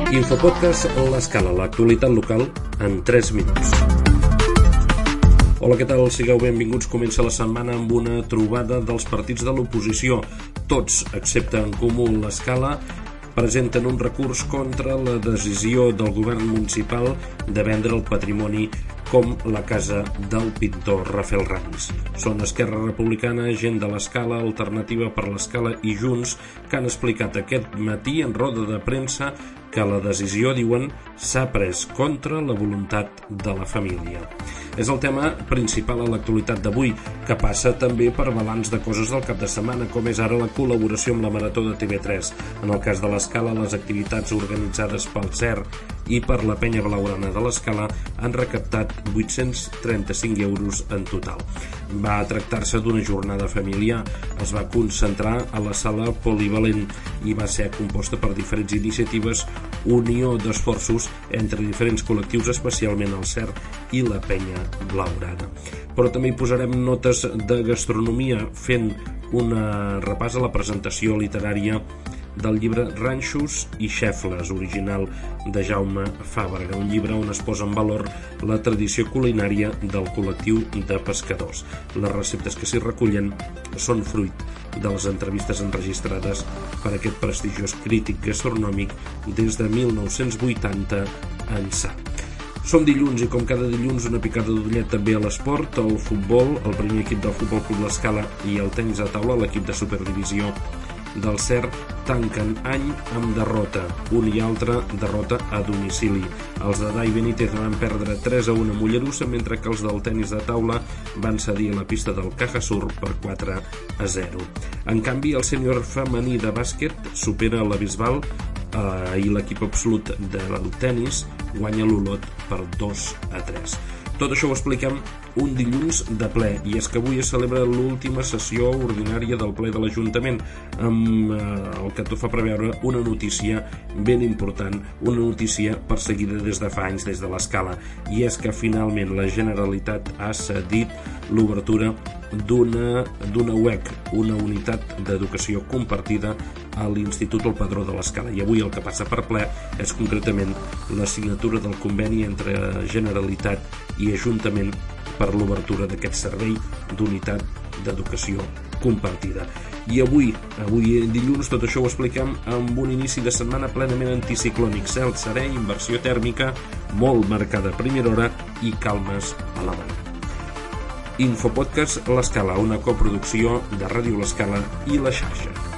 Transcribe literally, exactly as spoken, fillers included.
Infopodcast L'Escala, l'actualitat local en tres minuts. Hola, què tal? Sigueu benvinguts. Comença la setmana amb una trobada dels partits de l'oposició. Tots, excepte En Comú, l'Escala, presenten un recurs contra la decisió del govern municipal de vendre el patrimoni com la casa del pintor Rafael Ramis. Són Esquerra Republicana, Gent de l'Escala, Alternativa per l'Escala i Junts, que han explicat aquest matí en roda de premsa que la decisió, diuen, s'ha pres contra la voluntat de la família. És el tema principal a l'actualitat d'avui, que passa també per balanç de coses del cap de setmana, com és ara la col·laboració amb la Marató de T V tres. En el cas de l'Escala, les activitats organitzades pel C E R i per la Penya Blaugrana de l'Escala han recaptat vuit-cents trenta-cinc euros en total. Va tractar-se d'una jornada familiar, es va concentrar a la sala polivalent i va ser composta per diferents iniciatives, unió d'esforços entre diferents col·lectius, especialment el C E R i la Penya Blaugrana. Però també hi posarem notes de gastronomia, fent un repàs a la presentació literària del llibre Ranxos i Xefles, original de Jaume Fàbrega, un llibre on es posa en valor la tradició culinària del col·lectiu de pescadors. Les receptes que s'hi recullen són fruit de les entrevistes enregistrades per aquest prestigiós crític gastronòmic des de mil nou-cents vuitanta ençà. Som dilluns i com cada dilluns una picada d'ullet també a l'esport, el futbol, el primer equip del Futbol Club l'Escala i el tenis a taula, l'equip de superdivisió del C E R, tanquen any amb derrota, un i altre derrota a domicili. Els de Dai Benítez van perdre tres a un a Mollerussa, mentre que els del tenis de taula van cedir a la pista del Caja Sur per quatre a zero. En canvi, el sènior femení de bàsquet supera la Bisbal eh, i l'equip absolut del tenis guanya l'Olot per dos a tres. Tot això ho expliquem un dilluns de ple, i és que avui es celebra l'última sessió ordinària del ple de l'Ajuntament, amb eh, el que tot fa preveure una notícia ben important, una notícia perseguida des de fa anys des de l'Escala, i és que finalment la Generalitat ha cedit l'obertura d'una d'una U E C, una unitat d'educació compartida a l'Institut El Padró de l'Escala. I avui el que passa per ple és concretament la signatura del conveni entre Generalitat i Ajuntament per l'obertura d'aquest servei d'unitat d'educació compartida. I avui, avui dilluns, tot això ho expliquem amb un inici de setmana plenament anticiclònic, cel serè, inversió tèrmica molt marcada a primera hora i calmes a la mà. Infopodcast L'Escala, una coproducció de Ràdio L'Escala i La Xarxa.